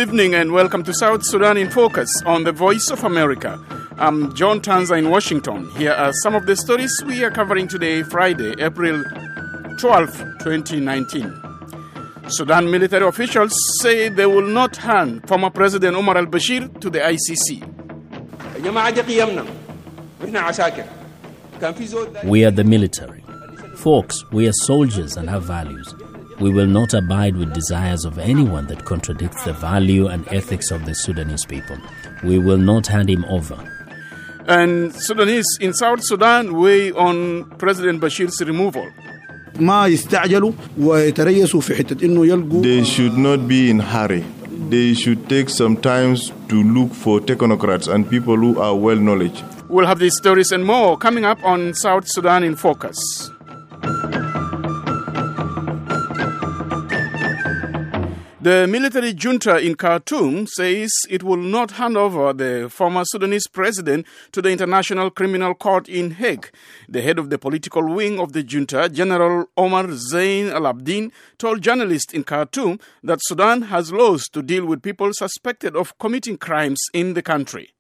evening and welcome to South Sudan in Focus on the Voice of America. I'm John Tanza in Washington. Here are some of the stories we are covering today, Friday, April 12, 2019. Sudan military officials say they will not hand former President Omar al-Bashir to the ICC. We are the military. Folks, we are soldiers and have values. We will not abide with desires of anyone that contradicts the value and ethics of the Sudanese people. We will not hand him over. And Sudanese in South Sudan weigh on President Bashir's removal. They should not be in a hurry. They should take some time to look for technocrats and people who are well knowledge. We'll have these stories and more coming up on South Sudan in Focus. The military junta in Khartoum says it will not hand over the former Sudanese president to the International Criminal Court in Hague. The head of the political wing of the junta, General Omar Zein al-Abidine, told journalists in Khartoum that Sudan has laws to deal with people suspected of committing crimes in the country.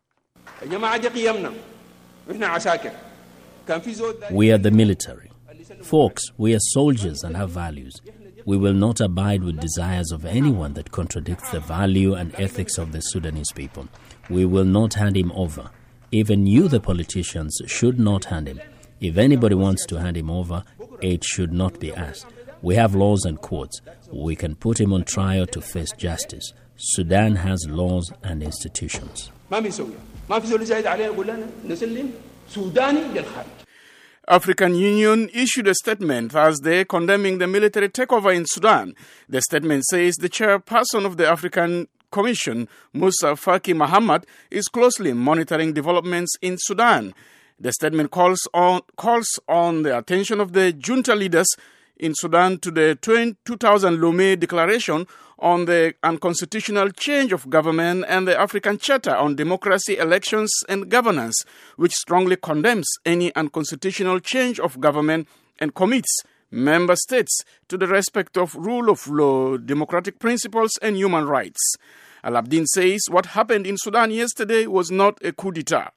We are the military. Folks, we are soldiers and have values. We will not abide with desires of anyone that contradicts the value and ethics of the Sudanese people. We will not hand him over. Even you, the politicians, should not hand him. If anybody wants to hand him over, it should not be us. We have laws and courts. We can put him on trial to face justice. Sudan has laws and institutions. African Union issued a statement Thursday condemning the military takeover in Sudan. The statement says the chairperson of the African Commission, Musa Faki Mahamat, is closely monitoring developments in Sudan. The statement calls on the attention of the junta leaders in Sudan to the 2000 Lomé Declaration on the unconstitutional change of government and the African Charter on Democracy, Elections and Governance, which strongly condemns any unconstitutional change of government and commits member states to the respect of rule of law, democratic principles and human rights. Al-Abidine says what happened in Sudan yesterday was not a coup d'etat.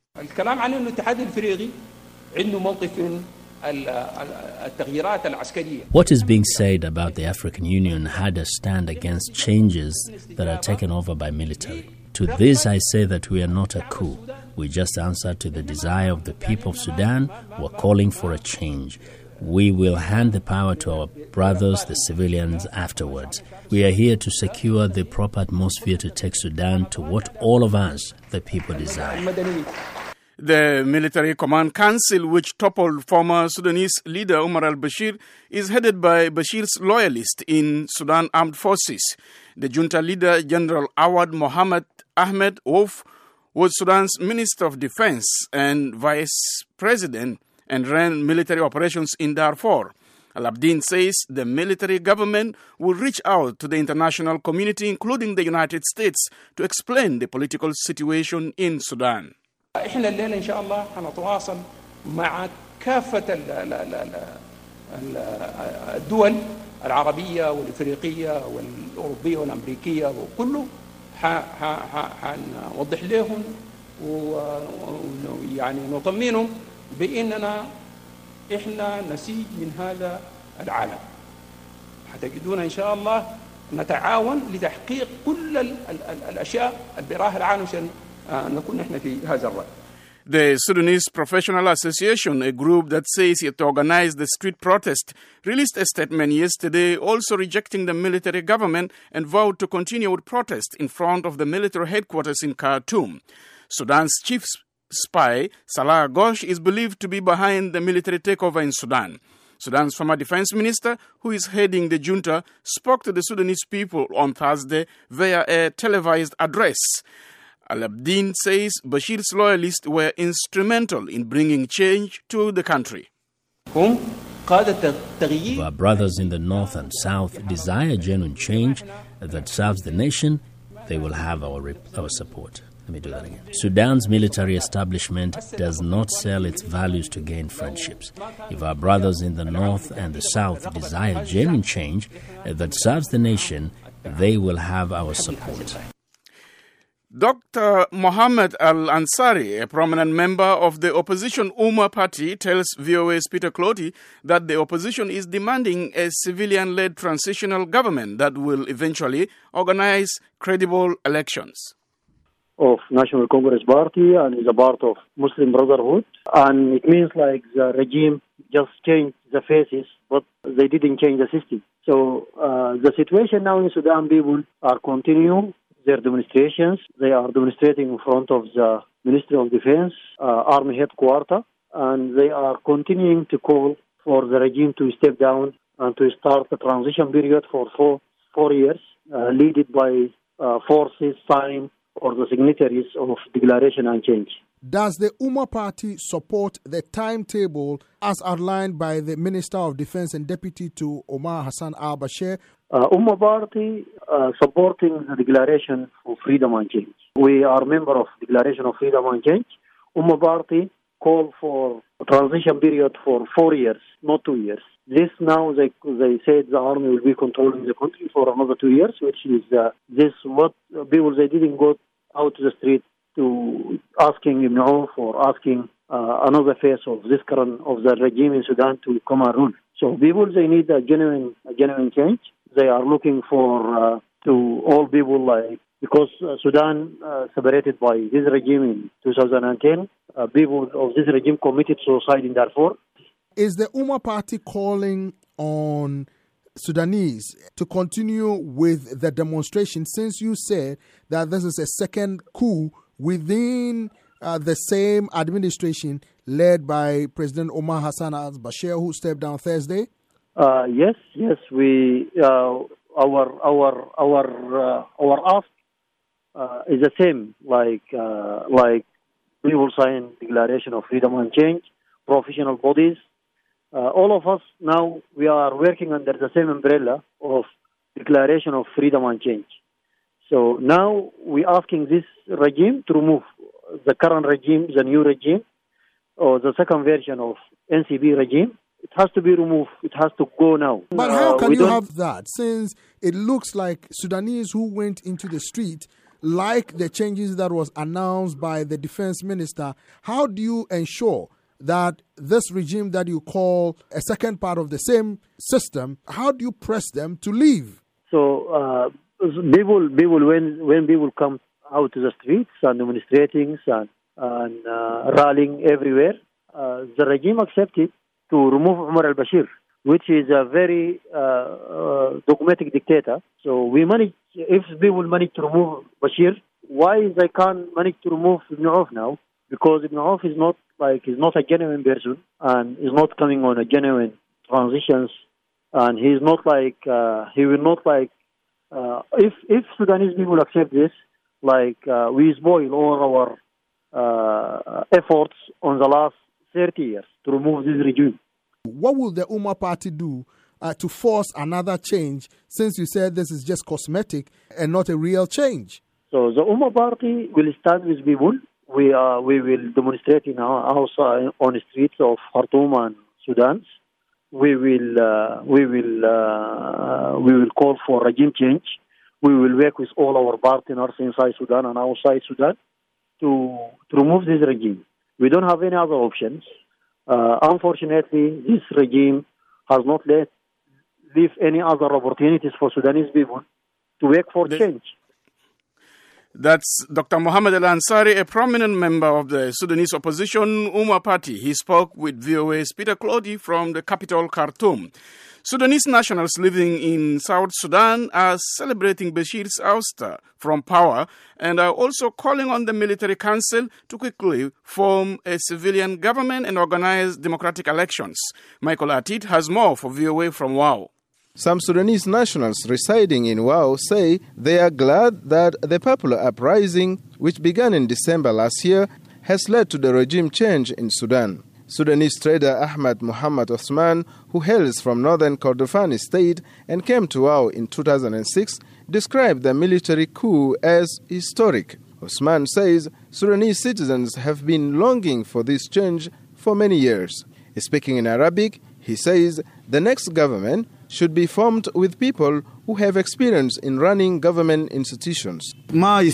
What is being said about the African Union had a stand against changes that are taken over by military. To this I say that we are not a coup. We just answer to the desire of the people of Sudan who are calling for a change. We will hand the power to our brothers, the civilians, afterwards. We are here to secure the proper atmosphere to take Sudan to what all of us, the people, desire. The Military Command Council, which toppled former Sudanese leader Omar al-Bashir, is headed by Bashir's loyalists in Sudan Armed Forces. The junta leader, General Awad Mohammed Ahmed Wolf, was Sudan's Minister of Defense and Vice President and ran military operations in Darfur. Al-Abidine says the military government will reach out to the international community, including the United States, to explain the political situation in Sudan. احنا الليله ان شاء الله حنتواصل مع كافه الدول العربيه والافريقيه والاوروبيه والامريكيه وكله حنوضح لهم ويعني نطمنهم باننا احنا نسيج من هذا العالم. حتجدون ان شاء الله نتعاون لتحقيق كل الاشياء اللي براها العالم عشان نكون احنا في هذا الرأي. The Sudanese Professional Association, a group that says it organized the street protest, released a statement yesterday also rejecting the military government and vowed to continue with protests in front of the military headquarters in Khartoum. Sudan's chief spy, Salah Ghosh, is believed to be behind the military takeover in Sudan. Sudan's former defense minister, who is heading the junta, spoke to the Sudanese people on Thursday via a televised address. Al-Abidine says Bashir's loyalists were instrumental in bringing change to the country. If our brothers in the north and south desire genuine change that serves the nation, they will have our support. Let me do that again. Sudan's military establishment does not sell its values to gain friendships. If our brothers in the north and the south desire genuine change that serves the nation, they will have our support. Dr. Mohammed Al-Ansari, a prominent member of the opposition Umma Party, tells VOA's Peter Clotty that the opposition is demanding a civilian-led transitional government that will eventually organize credible elections. Of National Congress Party and is a part of Muslim Brotherhood, and it means like the regime just changed the faces, but they didn't change the system. So the situation now in Sudan, people are continuing their demonstrations. They are demonstrating in front of the Ministry of Defense, Army headquarters, and they are continuing to call for the regime to step down and to start a transition period for four years, led by forces signed or the signatories of Declaration and Change. Does the Umma Party support the timetable as outlined by the Minister of Defense and Deputy to Omar Hassan al-Bashir? Umma Party supporting the Declaration for Freedom and Change. We are member of Declaration of Freedom and Change. Umma Party called for a transition period for 4 years, not 2 years. This now, they said the army will be controlling the country for another 2 years, which is this what people, they didn't go out to the street to asking Ibn Auf or asking another face of this current of the regime in Sudan to come and rule. So people, they need a genuine change. They are looking for to all people, like, because Sudan separated by this regime in 2010, people of this regime committed suicide in Darfur. Is the Umma Party calling on Sudanese to continue with the demonstration, since you said that this is a second coup within the same administration led by President Omar Hassan al-Bashir, who stepped down Thursday? Yes. We our ask is the same. Like we will sign Declaration of Freedom and Change, professional bodies. All of us now, we are working under the same umbrella of Declaration of Freedom and Change. So now we're asking this regime to remove the current regime, the new regime, or the second version of NCP regime. It has to be removed. It has to go now. But how can you have that, since it looks like Sudanese who went into the street like the changes that was announced by the defense minister? How do you ensure that this regime that you call a second part of the same system, how do you press them to leave? So people when people come out to the streets and demonstrating and rallying everywhere, the regime accepted to remove Omar al-Bashir, which is a very dogmatic dictator. So we manage, if people manage to remove Bashir, why they can't manage to remove Ibn Auf now? Because Ibn Auf is not a genuine person, and is not coming on a genuine transitions, and he's not he will not if Sudanese people accept this, we spoil all our efforts on the last 30 years to remove this regime. What will the Umma Party do to force another change, since you said this is just cosmetic and not a real change? So the Umma Party will stand with people. We will demonstrate in our house on the streets of Khartoum and Sudan. We will call for regime change. We will work with all our partners inside Sudan and outside Sudan to remove this regime. We don't have any other options. Unfortunately, this regime has not leave any other opportunities for Sudanese people to work for change. That's Dr. Mohammed Al-Ansari, a prominent member of the Sudanese opposition Umma Party. He spoke with VOA's Peter Clotty from the capital, Khartoum. Sudanese nationals living in South Sudan are celebrating Bashir's ouster from power and are also calling on the military council to quickly form a civilian government and organize democratic elections. Michael Atit has more for VOA from Wau. Some Sudanese nationals residing in Wau say they are glad that the popular uprising, which began in December last year, has led to the regime change in Sudan. Sudanese trader Ahmad Muhammad Osman, who hails from northern Kordofani state and came to Wau in 2006, described the military coup as historic. Osman says Sudanese citizens have been longing for this change for many years. Speaking in Arabic, he says the next government should be formed with people who have experience in running government institutions. They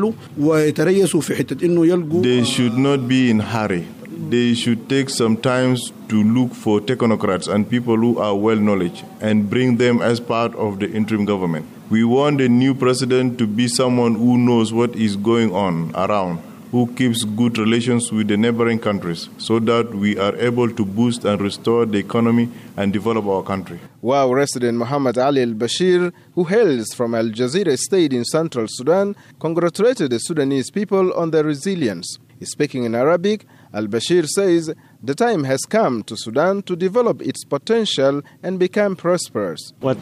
should not be in a hurry. They should take some time to look for technocrats and people who are well-knowledge and bring them as part of the interim government. We want the new president to be someone who knows what is going on around, who keeps good relations with the neighboring countries so that we are able to boost and restore the economy and develop our country. WOW resident Muhammad Ali al-Bashir, who hails from Al Jazeera state in central Sudan, congratulated the Sudanese people on their resilience. Speaking in Arabic, al-Bashir says the time has come to Sudan to develop its potential and become prosperous. The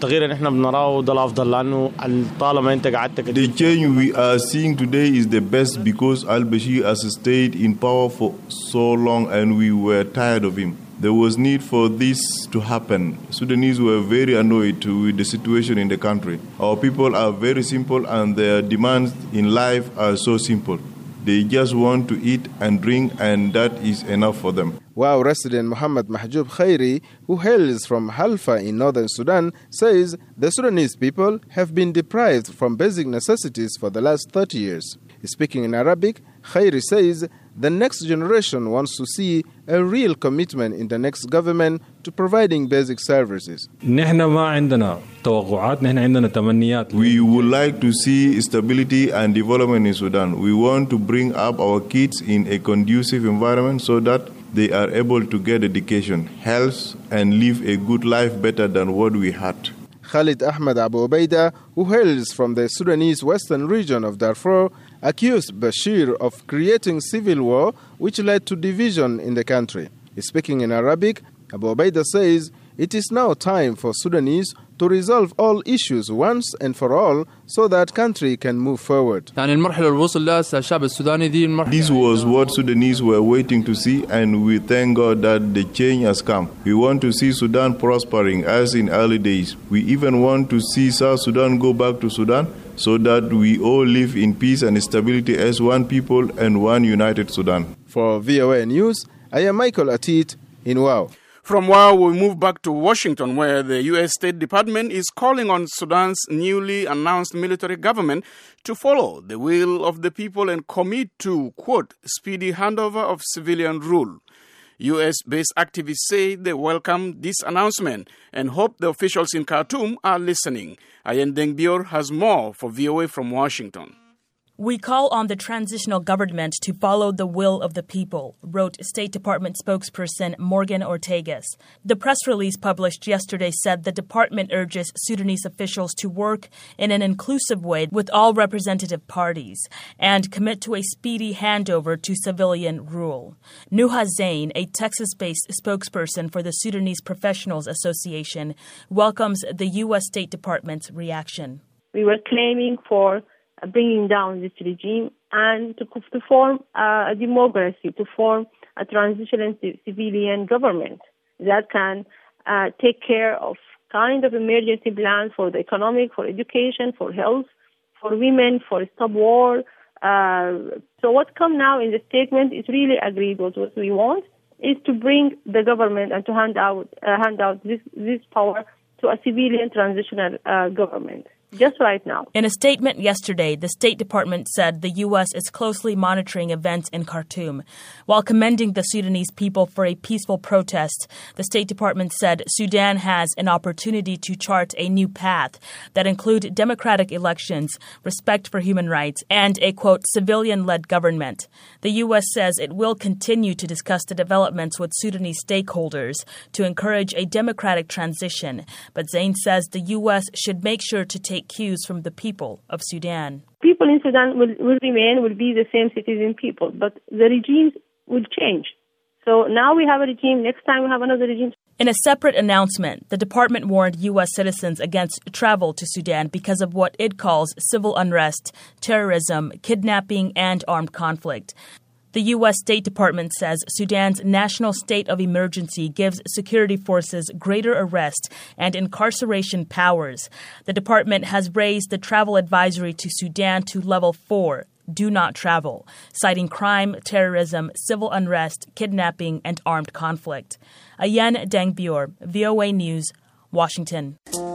change we are seeing today is the best because al-Bashir has stayed in power for so long and we were tired of him. There was need for this to happen. Sudanese were very annoyed with the situation in the country. Our people are very simple and their demands in life are so simple. They just want to eat and drink, and that is enough for them. WOW resident Muhammad Mahjoub Khairi, who hails from Halfa in northern Sudan, says the Sudanese people have been deprived from basic necessities for the last 30 years. Speaking in Arabic, Khairi says the next generation wants to see a real commitment in the next government to providing basic services. We would like to see stability and development in Sudan. We want to bring up our kids in a conducive environment so that they are able to get education, health, and live a good life better than what we had. Khalid Ahmed Abu Obaida, who hails from the Sudanese western region of Darfur, accused Bashir of creating civil war which led to division in the country. Speaking in Arabic, Abu Obaida says it is now time for Sudanese to resolve all issues once and for all so that country can move forward. This was what Sudanese were waiting to see, and we thank God that the change has come. We want to see Sudan prospering as in early days. We even want to see South Sudan go back to Sudan so that we all live in peace and stability as one people and one united Sudan. For VOA News, I am Michael Atit in WOW. From WOW, we move back to Washington, where the U.S. State Department is calling on Sudan's newly announced military government to follow the will of the people and commit to, quote, speedy handover of civilian rule. U.S.-based activists say they welcome this announcement and hope the officials in Khartoum are listening. Ayen Dengbior has more for VOA from Washington. We call on the transitional government to follow the will of the people, wrote State Department spokesperson Morgan Ortagus. The press release published yesterday said the department urges Sudanese officials to work in an inclusive way with all representative parties and commit to a speedy handover to civilian rule. Nuha Zain, a Texas-based spokesperson for the Sudanese Professionals Association, welcomes the U.S. State Department's reaction. We were claiming for bringing down this regime and to form a democracy, to form a transitional civilian government that can take care of kind of emergency plans for the economic, for education, for health, for women, for stop war. So what come now in the statement is really agreed with what we want, is to bring the government and to hand out this power to a civilian transitional government. Just right now. In a statement yesterday, the State Department said the U.S. is closely monitoring events in Khartoum. While commending the Sudanese people for a peaceful protest, the State Department said Sudan has an opportunity to chart a new path that include democratic elections, respect for human rights, and a, quote, civilian-led government. The U.S. says it will continue to discuss the developments with Sudanese stakeholders to encourage a democratic transition. But Zain says the U.S. should make sure to take cues from the people of Sudan. People in Sudan will be the same citizen people, but the regimes will change. So now we have a regime, next time we have another regime. In a separate announcement, the department warned U.S. citizens against travel to Sudan because of what it calls civil unrest, terrorism, kidnapping, and armed conflict. The U.S. State Department says Sudan's national state of emergency gives security forces greater arrest and incarceration powers. The department has raised the travel advisory to Sudan to level 4, do not travel, citing crime, terrorism, civil unrest, kidnapping, and armed conflict. Ayen Dengbior, VOA News, Washington.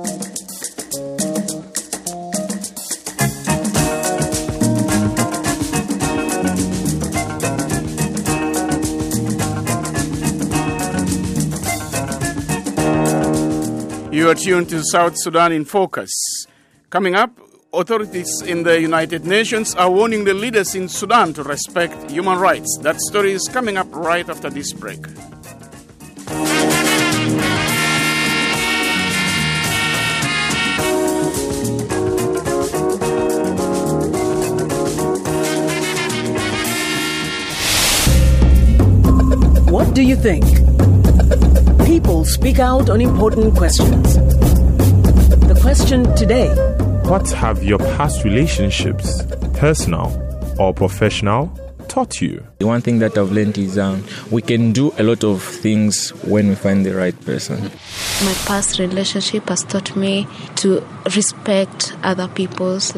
You are tuned to South Sudan in Focus. Coming up, authorities in the United Nations are warning the leaders in Sudan to respect human rights. That story is coming up right after this break. What do you think? People speak out on important questions. The question today: what have your past relationships, personal or professional, taught you? The one thing that I've learned is we can do a lot of things when we find the right person. My past relationship has taught me to respect other people's,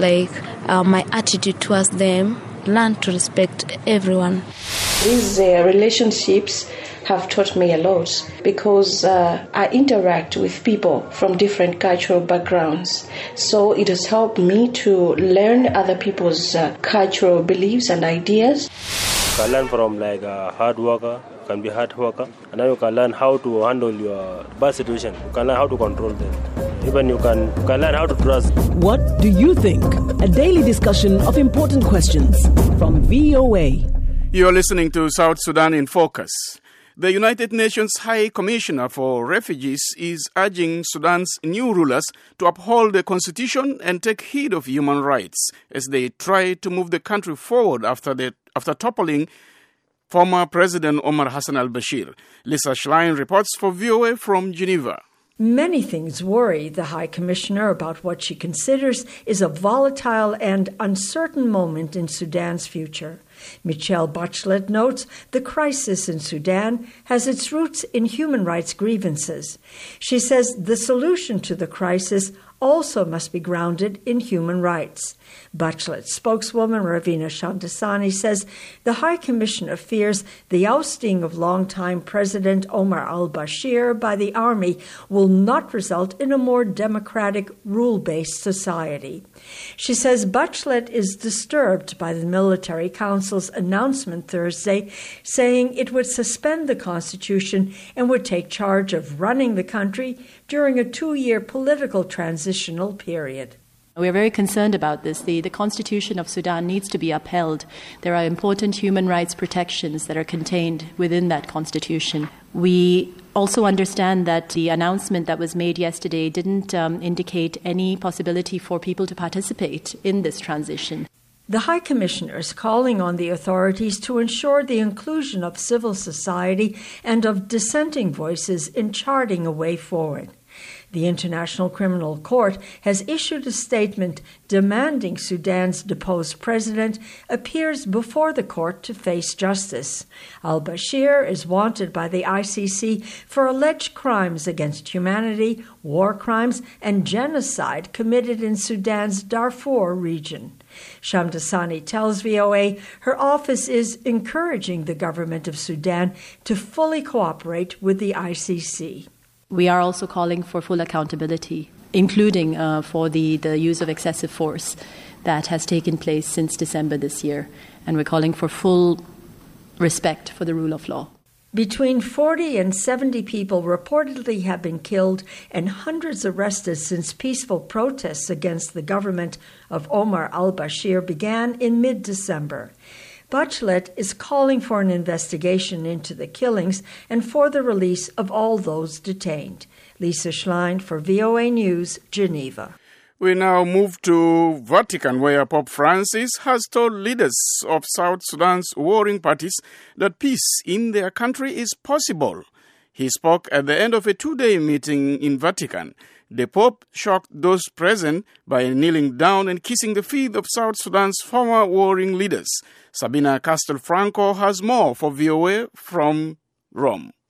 my attitude towards them, learn to respect everyone. These relationships have taught me a lot because I interact with people from different cultural backgrounds. So it has helped me to learn other people's cultural beliefs and ideas. You can learn from a hard worker, can be hard worker, and then you can learn how to handle your bad situation. You can learn how to control them. Even you can learn how to trust. What do you think? A daily discussion of important questions from VOA. You are listening to South Sudan in Focus. The United Nations High Commissioner for Refugees is urging Sudan's new rulers to uphold the constitution and take heed of human rights as they try to move the country forward after toppling former President Omar Hassan al-Bashir. Lisa Schlein reports for VOA from Geneva. Many things worry the High Commissioner about what she considers is a volatile and uncertain moment in Sudan's future. Michelle Bachelet notes the crisis in Sudan has its roots in human rights grievances. She says the solution to the crisis also must be grounded in human rights. Bachelet spokeswoman Ravina Shamdasani says the High Commissioner fears the ousting of longtime President Omar al-Bashir by the army will not result in a more democratic, rule-based society. She says Bachelet is disturbed by the Military Council's announcement Thursday, saying it would suspend the constitution and would take charge of running the country during a 2-year political transitional period. We are very concerned about this. The Constitution of Sudan needs to be upheld. There are important human rights protections that are contained within that Constitution. We also understand that the announcement that was made yesterday didn't indicate any possibility for people to participate in this transition. The High Commissioner is calling on the authorities to ensure the inclusion of civil society and of dissenting voices in charting a way forward. The International Criminal Court has issued a statement demanding Sudan's deposed president appears before the court to face justice. Al-Bashir is wanted by the ICC for alleged crimes against humanity, war crimes, and genocide committed in Sudan's Darfur region. Shamdasani tells VOA her office is encouraging the government of Sudan to fully cooperate with the ICC. We are also calling for full accountability, including for the use of excessive force that has taken place since December this year. And we're calling for full respect for the rule of law. Between 40 and 70 people reportedly have been killed and hundreds arrested since peaceful protests against the government of Omar al-Bashir began in mid-December. Bachelet is calling for an investigation into the killings and for the release of all those detained. Lisa Schlein for VOA News, Geneva. We now move to Vatican, where Pope Francis has told leaders of South Sudan's warring parties that peace in their country is possible. He spoke at the end of a 2-day meeting in Vatican. The Pope shocked those present by kneeling down and kissing the feet of South Sudan's former warring leaders. Sabina Castelfranco has more for VOA from Rome.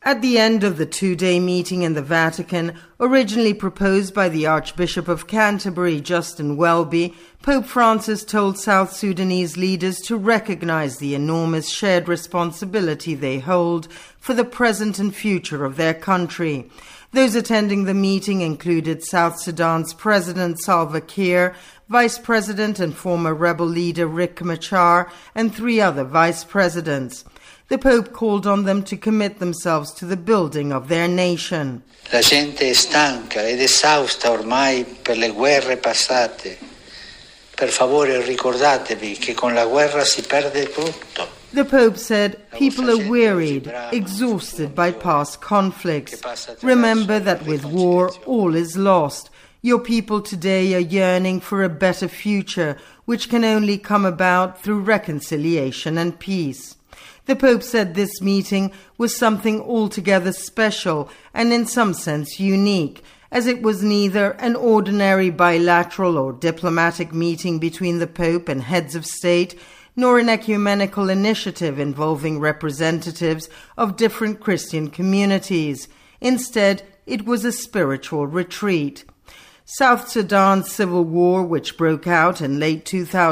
At the end of the two-day meeting in the Vatican, originally proposed by the Archbishop of Canterbury, Justin Welby, Pope Francis told South Sudanese leaders to recognize the enormous shared responsibility they hold for the present and future of their country. Those attending the meeting included South Sudan's President Salva Kiir, Vice President and former rebel leader Riek Machar, and 3 other vice presidents. The Pope called on them to commit themselves to the building of their nation. La gente è stanca ed esausta ormai per le guerre passate. Per favore ricordatevi che con la guerra si perde tutto. The Pope said, people are wearied, exhausted by past conflicts. Remember that with war, all is lost. Your people today are yearning for a better future, which can only come about through reconciliation and peace. The Pope said this meeting was something altogether special and in some sense unique, as it was neither an ordinary bilateral or diplomatic meeting between the Pope and heads of state, nor an ecumenical initiative involving representatives of different Christian communities. Instead, it was a spiritual retreat. South Sudan's civil war, which broke out in late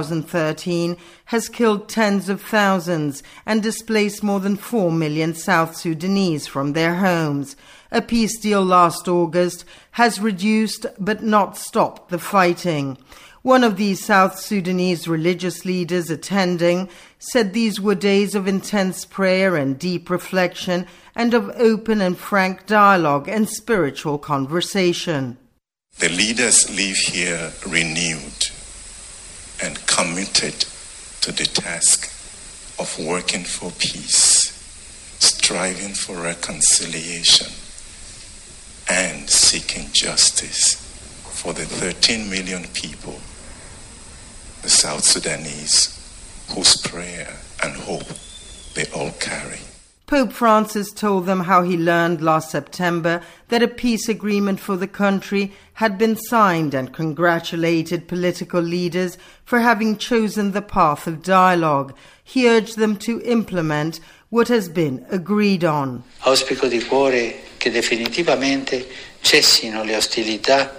2013, has killed tens of thousands and displaced more than 4 million South Sudanese from their homes. A peace deal last August has reduced but not stopped the fighting. One of these South Sudanese religious leaders attending said these were days of intense prayer and deep reflection and of open and frank dialogue and spiritual conversation. The leaders leave here renewed and committed to the task of working for peace, striving for reconciliation, and seeking justice for the 13 million people, the South Sudanese, whose prayer and hope they all carry. Pope Francis told them how he learned last September that a peace agreement for the country had been signed and congratulated political leaders for having chosen the path of dialogue. He urged them to implement what has been agreed on. Auspico di cuore che definitivamente cessino le ostilità.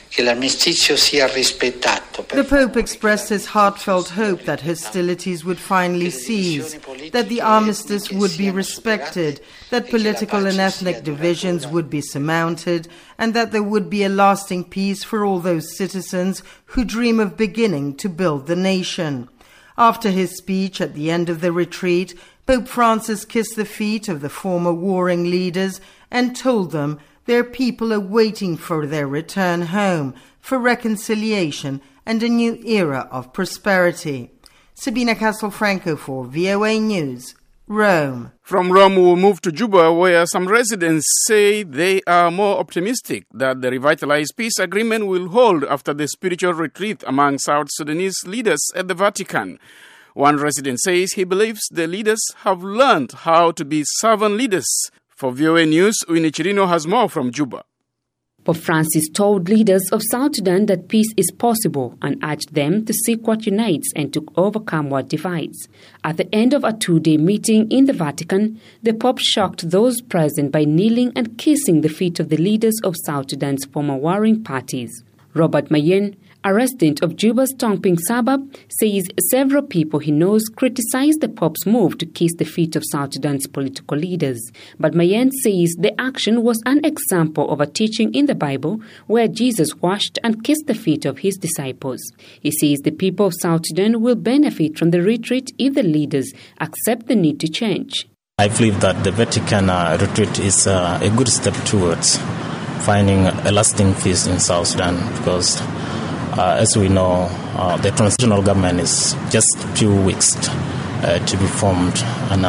The Pope expressed his heartfelt hope that hostilities would finally cease, that the armistice would be respected, that political and ethnic divisions would be surmounted, and that there would be a lasting peace for all those citizens who dream of beginning to build the nation. After his speech at the end of the retreat, Pope Francis kissed the feet of the former warring leaders and told them their people are waiting for their return home, for reconciliation and a new era of prosperity. Sabina Castelfranco for VOA News, Rome. From Rome, we'll move to Juba, where some residents say they are more optimistic that the revitalized peace agreement will hold after the spiritual retreat among South Sudanese leaders at the Vatican. One resident says he believes the leaders have learned how to be servant leaders. For VOA News, Winnie Chirino has more from Juba. Pope Francis told leaders of South Sudan that peace is possible and urged them to seek what unites and to overcome what divides. At the end of a two-day meeting in the Vatican, the Pope shocked those present by kneeling and kissing the feet of the leaders of South Sudan's former warring parties. Robert Mayen, a resident of Juba's Tongping suburb, says several people he knows criticized the Pope's move to kiss the feet of South Sudan's political leaders. But Mayen says the action was an example of a teaching in the Bible where Jesus washed and kissed the feet of his disciples. He says the people of South Sudan will benefit from the retreat if the leaders accept the need to change. I believe that the Vatican retreat is a good step towards finding a lasting peace in South Sudan because as we know, the transitional government is just a few weeks to be formed,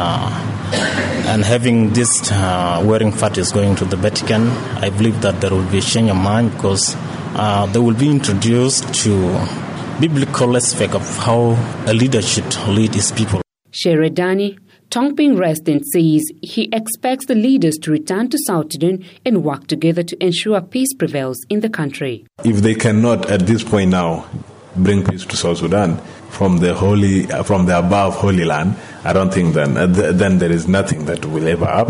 and having this warring parties going to the Vatican, I believe that there will be a change of mind because they will be introduced to biblical aspect of how a leader should lead his people. Sheredani, Tongping resident, says he expects the leaders to return to South Sudan and work together to ensure peace prevails in the country. If they cannot at this point now bring peace to South Sudan from the above holy land, I don't think then there is nothing that will ever happen.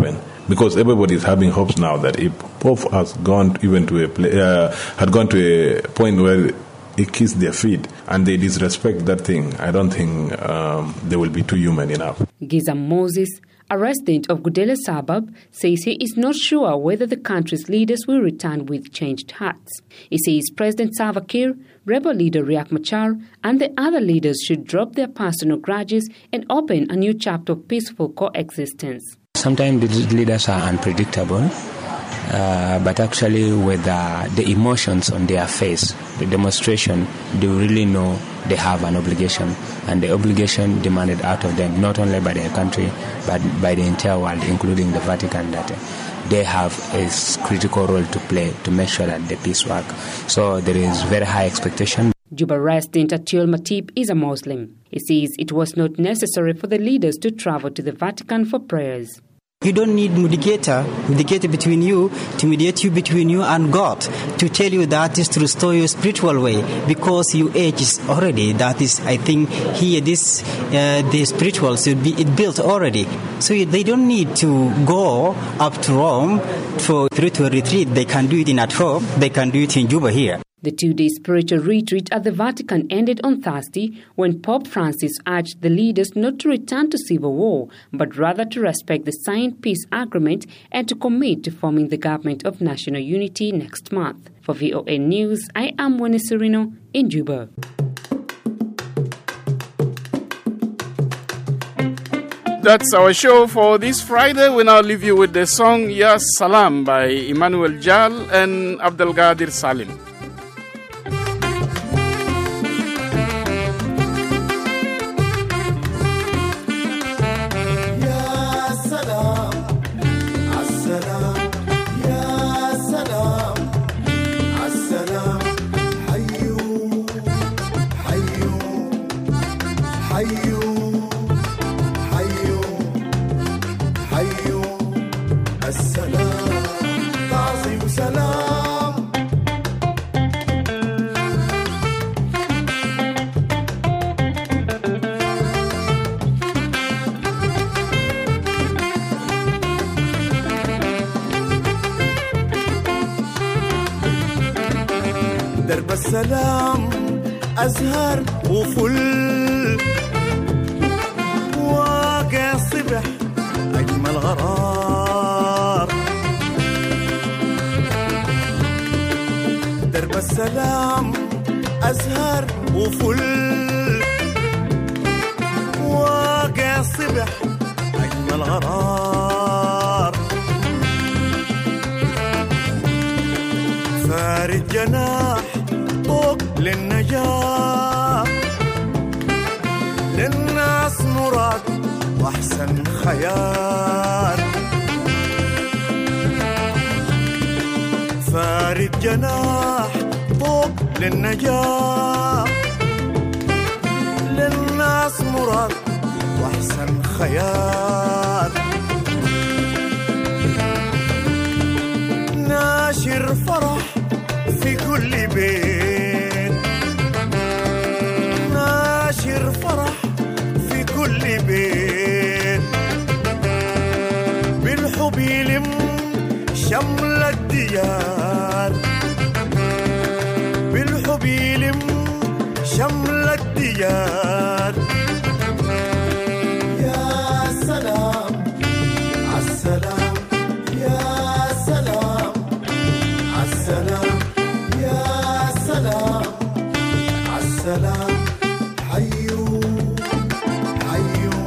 because everybody is having hopes now that if Pope has gone even to had gone to a point where he kissed their feet and they disrespect that thing, I don't think they will be too human enough. Giza Moses, a resident of Gudele suburb, says he is not sure whether the country's leaders will return with changed hearts. He says President Salva Kiir, rebel leader Riek Machar, and the other leaders should drop their personal grudges and open a new chapter of peaceful coexistence. Sometimes the leaders are unpredictable, but actually with the emotions on their face, the demonstration, they really know they have an obligation, and the obligation demanded out of them, not only by their country, but by the entire world, including the Vatican, that they have a critical role to play to make sure that the peace works. So there is very high expectation. Juba resident Atiul Matip is a Muslim. He says it was not necessary for the leaders to travel to the Vatican for prayers. You don't need mediator between you, to mediate you between you and God, to tell you that is to restore your spiritual way, because your age is already, that is, I think, here the spiritual should be built already. So they don't need to go up to Rome for spiritual retreat. They can do it at home, they can do it in Juba here. The two-day spiritual retreat at the Vatican ended on Thursday when Pope Francis urged the leaders not to return to civil war, but rather to respect the signed peace agreement and to commit to forming the government of national unity next month. For VOA News, I am Wene Serino in Juba. That's our show for this Friday. We now leave you with the song Ya Salam by Emmanuel Jal and Abdelgadir Salim. درب السلام أزهر وفل واقع صبح أجمل غرار درب السلام أزهر وفل واقع صبح أجمل غرار فارد جناح طوق للنجاة للناس مراد وأحسن خيال فارد جناح طوق للنجاة للناس مراد وأحسن خيال ناشر فرح في كل بيت ناشر فرح في كل بيت بالحب يلم شمل الديار بالحب يلم شمل الديار يا سلام عالسلام يا سلام عالسلام يا سلام عالسلام حيو حيو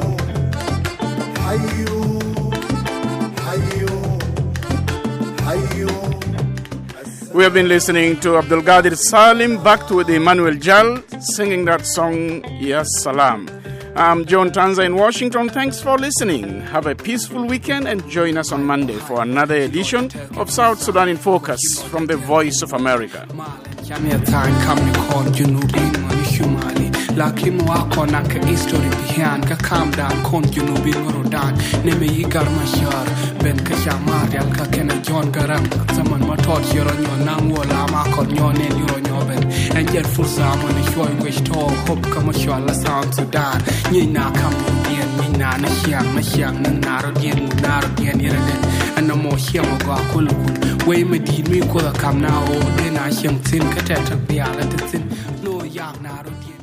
حيو حيو حيو. We have been listening to Abdelgadir Salim backed with Emmanuel Jal singing that song Ya Salam. I'm John Tanza in Washington. Thanks for listening. Have a peaceful weekend and join us on Monday for another edition of South Sudan in Focus from the Voice of America. Laklim wako naka history bihan ka calm down kon junubi ngorodan neme yigar mashar ben ka shamar yal ka kena jon garam zaman matot yoro nyon nang wala ma kon nyon en yoro nyoben en jet fursa mon shoy wish to hope ka mashal la South Sudan ni na kam yen ni na hyang nang naro dien irade and no more hyang go kulukun we me di mi ko kam na o de na hyang tin ka ta ta ya la tin no yang naro dien